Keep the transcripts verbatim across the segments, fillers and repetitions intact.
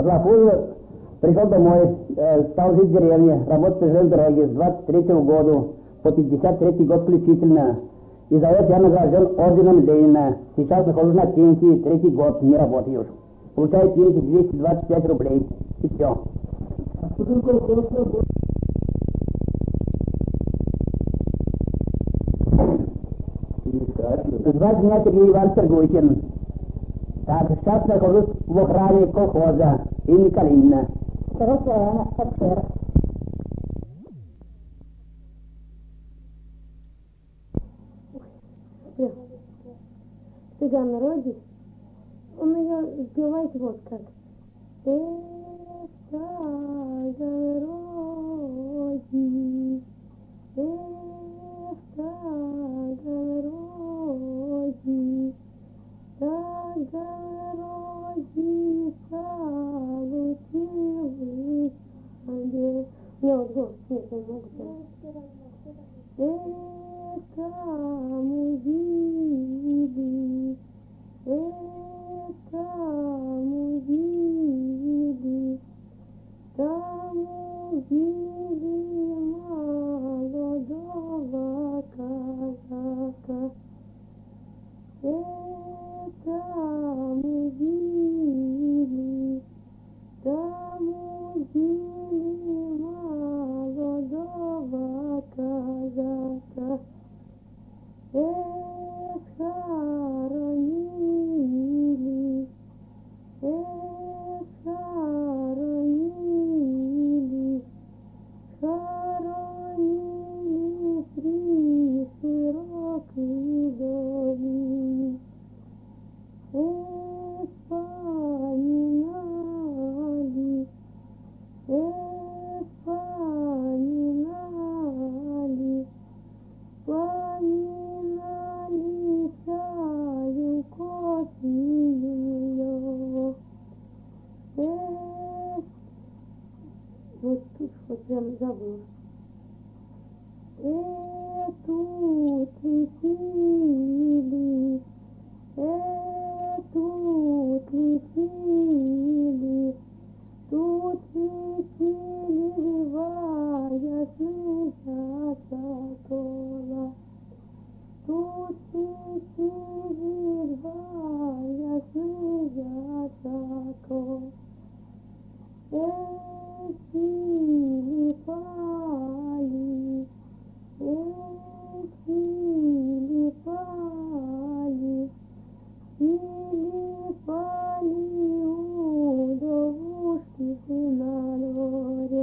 Злофузу, пришел домой, э, стал жить в деревне, работать на железной дороге с двадцать третьего года по пятьдесят третий год включительно. И за это я награжден орденом Ленина. Сейчас нахожусь на пенсии, третий год, не работаю уже. Получаю пенсию двести двадцать пять рублей. И все. Звать меня Сергей Иванович Сергуйкин. Так, сейчас нахожусь в охране колхоза имени Калинина. Хорошая офицер. Цыган народе, он ее сбивает вот как. Эх, цыган роди, эх, цыган роди, цыган роди, салутилы. У меня вот голос, нет, я не могу петь. Эх, кому видели, эх, кому видели, кому видели молодого казака. Эх, кому видели, кому видели молодого казака. Эх, хоронили, эх, хоронили, хоронили при широкой долине. Эх, поминали, эх, поминали, поминали чаю кофею. Эх, вот тут вот прям забыла. Эх, тут летели, эх, тут летели, тут летели, вивая снега сокола. Тут летели, вивая снега сокола. Эх, Филиппали, эх, Филиппали, Филиппали, удовушки на дворе.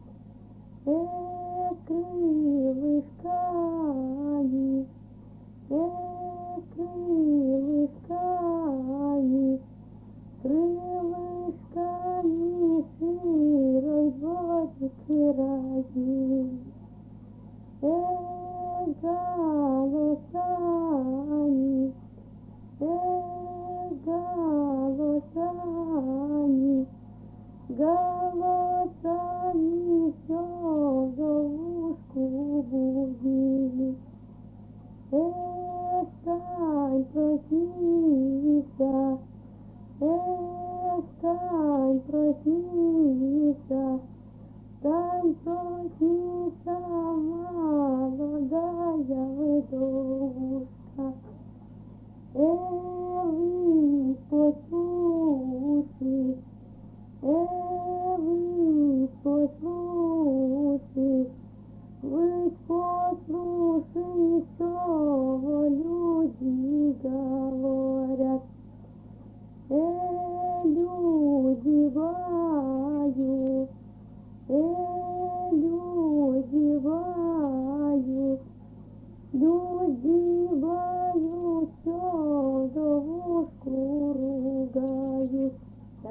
Эх, крылышками, эх, крылышками, крылышками сырой водки разили. Эх, голосами, эх, голосами, голосами все головушку будили. Эх, стань, проснися, эх, стань, проснися, стань, проснися, молодая вдовушка. Эх, вы послушай, эх, вы послушай, вы послушай, что люди говорят. Эх, люди бают, эх, люди бают, люди бают, все довушку ругают. Да.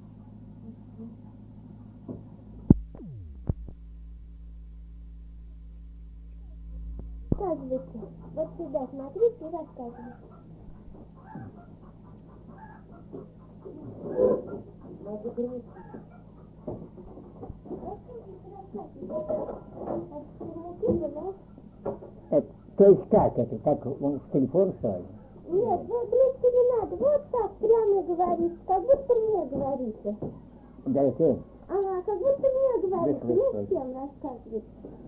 Рассказывайте. Вот сюда смотрите и рассказывайте. Надо греться. Это, то есть как это? Так он в телефон, что ли? Нет, ну греться не надо. Вот так прямо говорите, как будто мне говорите. Да, ты. Ага, как будто мне говорит, Да, не слышно. всем рассказывает.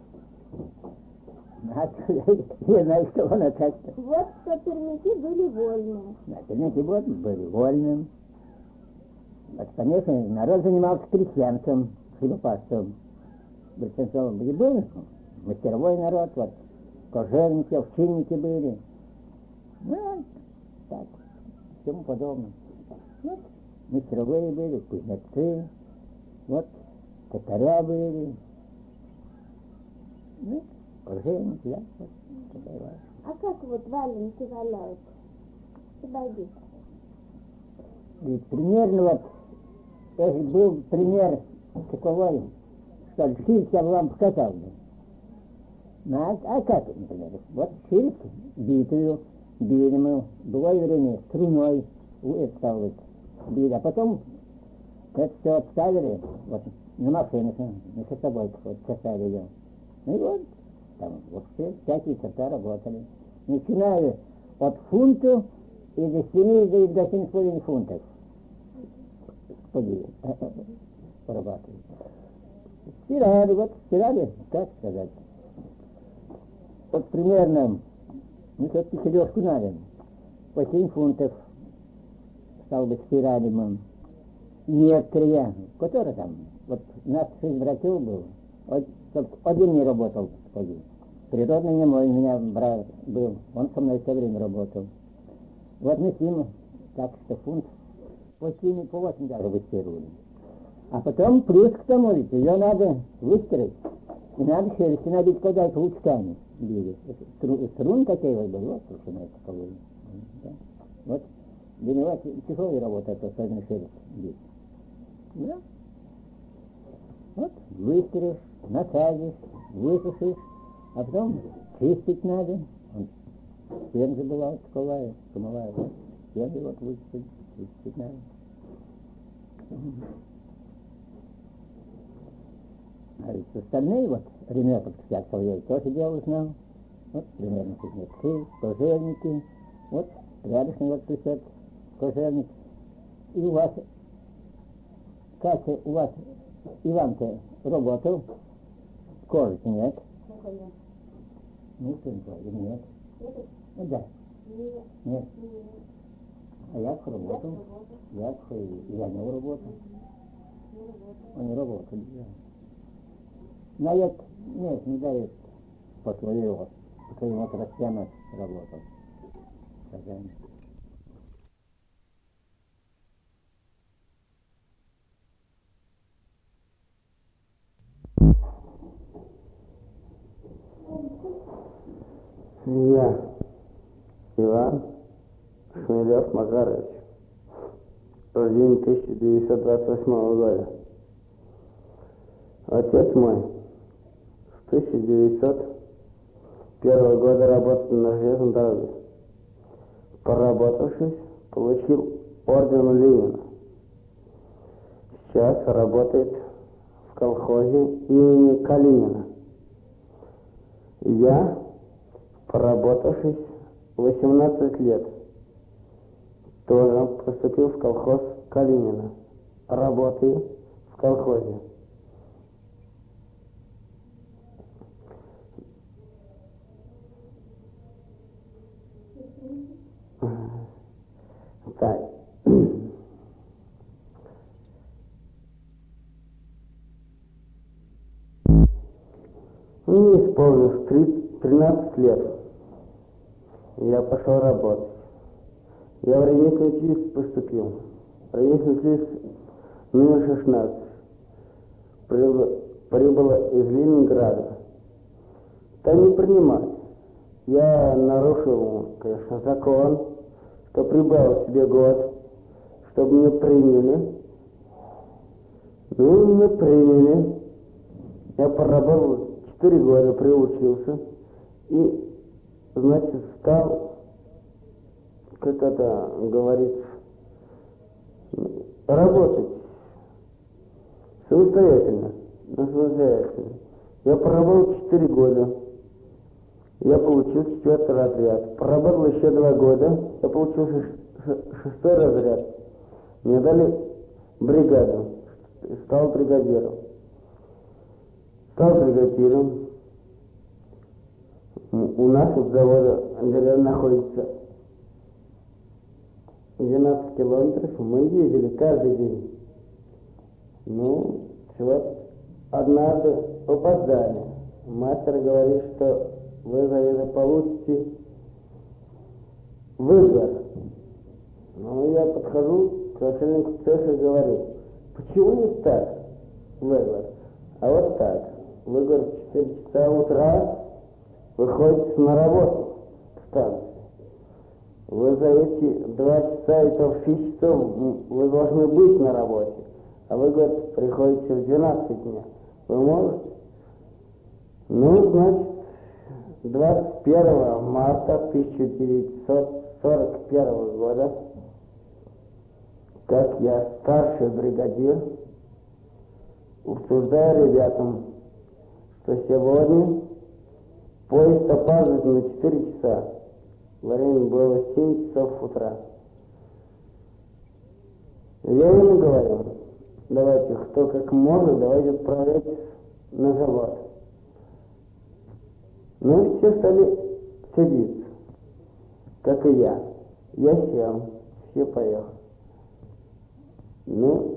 Откуда я знаю, что он так. Вот что пермяки были вольны. Да, пермяки вот были вольным. Вот, конечно, народ занимался крестьянством, хлебопашцем. Большинство были, был мастеровой народ, вот, кожевники, овчинники были. Ну, так, всему подобное. Вот, мастеровые были, кузнецы, вот, токаря были. Ну, кожевники, да, вот, такая вот. А как вот валенки валяют? Подойди. И примерно вот, если был пример таковой, что ли, шильц я бы вам показал бы. Ну, а, а как, например, вот шильц битую, били мы, было время струной, это стало быть, били, а потом это все обставили, вот, на машинах, на собой вот, касали ее. Ну и вот, там вообще всякие цеха работали. Начиная от фунта и до семи, до, до семи с половиной фунтов. Поди, порабатывали. Стирали, вот, стирали, как сказать. Вот примерно, ну, все-таки сележку надо. По семь фунтов, стал бы, стирали мы. Некоторые, которые там, вот у нас шесть братьев был, один не работал, поди. Природный не мой, у меня брат был, он со мной все время работал. Вот мы с ним, так что фунт, по семь, по восемь даже выстирывали. А потом плюс к тому, ведь ее надо выстирать. И надо шерсти набить, когда это лучками били. Струн, струн такие вот были, вот толщиной таковой. Да. Вот для него тяжелая работа, это особенно шерсть бить. Да. Вот выстиришь, насадишь, высушишь, а потом чистить надо. Пен же была таковая, самовая, вот. Пен же вот вычистить, чистить надо. А ведь остальные вот ремесла всякого я тоже делал, знал. Вот примерно кузнецы, кожевники. Вот рядышком вот присед кожевник. И у вас, Катя, у вас Иван-то работал, кожи нет. Нет. Ну, сын твой, нет. Нет? Ну, да. Нет. Нет. Нет. А я работал. Я и я не работал. Он не работал, да. Но я, нет, не дает по своему, по своему отрастяну работал. Хозяин. Я, Иван Шмелев Макарович, рожден тысяча девятьсот двадцать восьмого года. Отец мой с тысяча девятьсот первого года работал на железной дороге. Поработавшись, получил орден Ленина. Сейчас работает в колхозе имени Калинина. Я, поработавшись восемнадцать лет, тоже поступил в колхоз Калинина. Работаю в колхозе. Так. Мне исполнилось тринадцать лет. Я пошел работать. Я в ремесленное училище поступил. В ремесленное училище номер шестнадцать. Прибыла, прибыла из Ленинграда. Там не принимать. Я нарушил, конечно, закон, что прибавил себе год, чтобы меня приняли. Ну, меня приняли. Я поработал четыре года, приучился. И, значит, стал, как это говорится, работать самостоятельно, самостоятельно. Я проработал четыре года. Я получил четвертый разряд. Проработал еще два года. Я получил шестой разряд. Мне дали бригаду, стал бригадиром. Стал бригадиром. У нас от завода деревня находится двенадцать километров. Мы ездили каждый день. Ну, вот однажды опоздали. Мастер говорит, что вы за это получите выговор. Ну, я подхожу к начальнику цеха и говорю, почему не так выговор, а вот так. Выговор в четыре часа утра выходите на работу в станции. Вы за эти два часа, это в шесть часов вы должны быть на работе. А вы, говорит, приходите в двенадцать дня. Вы можете? Ну, значит, двадцать первого марта тысяча девятьсот сорок первого года, как я старший бригадир, утверждаю ребятам, что сегодня поезд опаздывает на четыре часа. Время было семь часов утра. Я ему говорю, давайте, кто как может, давайте отправляйтесь на завод. Ну и все стали садиться, как и я. Я сел, все поехали. Ну,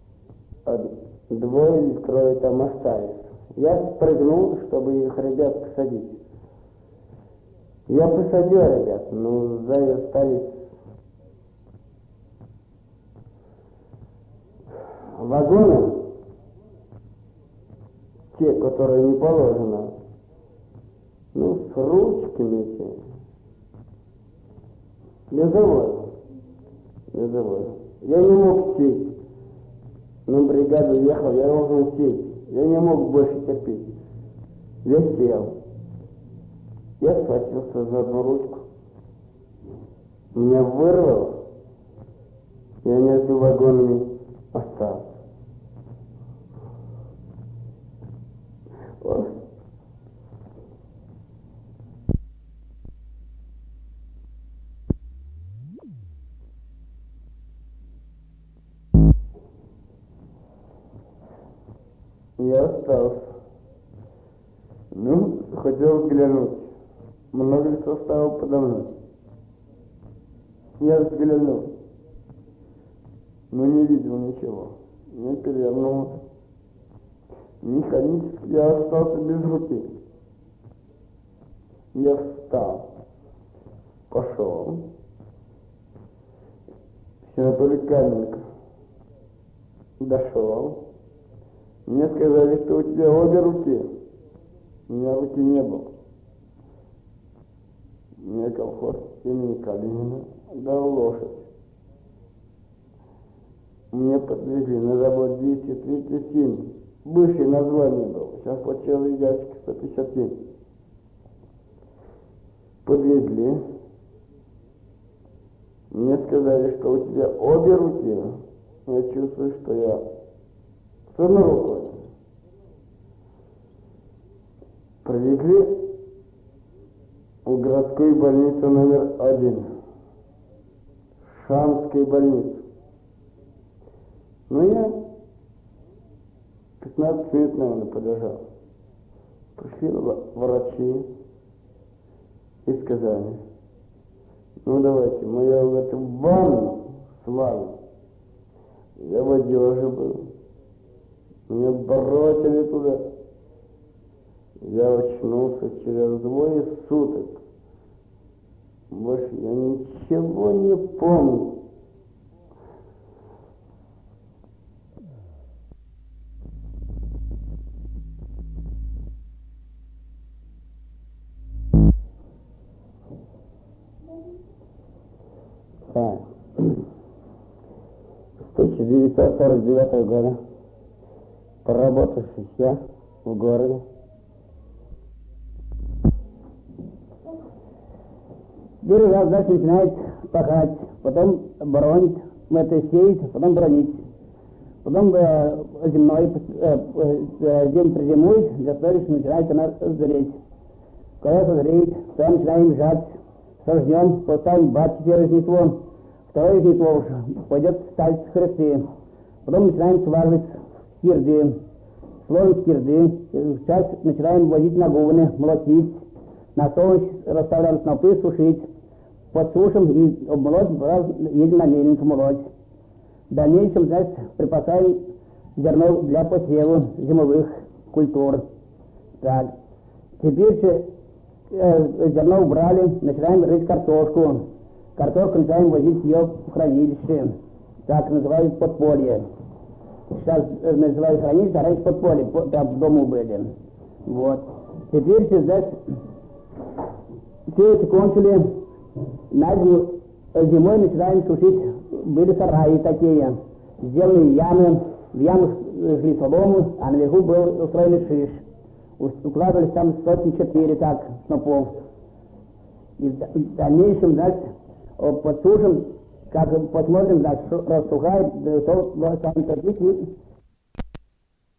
двое или трое там остались. Я спрыгнул, чтобы их ребят посадить. Я посадил ребят, но сзади остались вагоны, те, которые не положено, ну, с ручками эти. Без завода. Без завода. Я не мог сесть. На бригаду ехал, я должен сесть. Я не мог больше терпеть. Я сел. Я схватился за одну ручку. Меня вырвало. Я между вагонами остался. Вот. Я остался. Ну, хотел взглянуть, много ли состава подо мной. Я взглянул, но не видел ничего. Я перевернулся. Механически я остался без руки. Я встал, пошел. Анатолий Каменко дошел. Мне сказали, что у тебя обе руки. У меня руки не было. Мне колхоз имени Калинина дал лошадь. Мне подвезли на завод двести тридцать семь. Бывшее название было. Сейчас почему ящик сто пятьдесят семь. Подвезли. Мне сказали, что у тебя обе руки. Я чувствую, что я с одной рукой. Привезли в городскую больницу номер один. Шамской больницы. Ну, я пятнадцать минут, наверное, полежал. Пришли врачи и сказали, ну давайте, мы я в эту ванну с вами. Я в одежде был. Меня бросили туда. Я очнулся через двое суток. Больше я ничего не помню. Да. С тысяча девятьсот сорок девятого года, проработавшись я в городе, первый раз дальше начинает пахать, потом бронить, это сеять, потом бронить. Потом э, земной, э, э, зим призимует, для следующего начинает она зреть. Когда созреет, тогда начинаем жать, сожнем, поставим бачить первое жнитво, второе жнитво уже пойдет ставить хребты. Потом начинаем сваривать скирды, сложим скирды, сейчас начинаем возить на гувны, молотить, на солнце расставляем снопы, сушить, подсушим и обмолоть, едем на мельницу молоть. В дальнейшем, значит, припасаем зерно для посева зимовых культур. Так, теперь же э, зерно убрали, начинаем рыть картошку. Картошку начинаем возить ее в хранилище. Так называют подполье. Сейчас э, называют хранилище, а раньше подполье, по, там в дому были. Вот. Теперь же здесь все это кончили. На зиму, зимой начинаем сушить, были сараи такие, сделали ямы, в ямах жгли солому, а наверху был устроили шиш. Укладывались там сотни четыре так снопов. И в дальнейшем, значит, подсушим, как посмотрим, значит, рассухает, то сами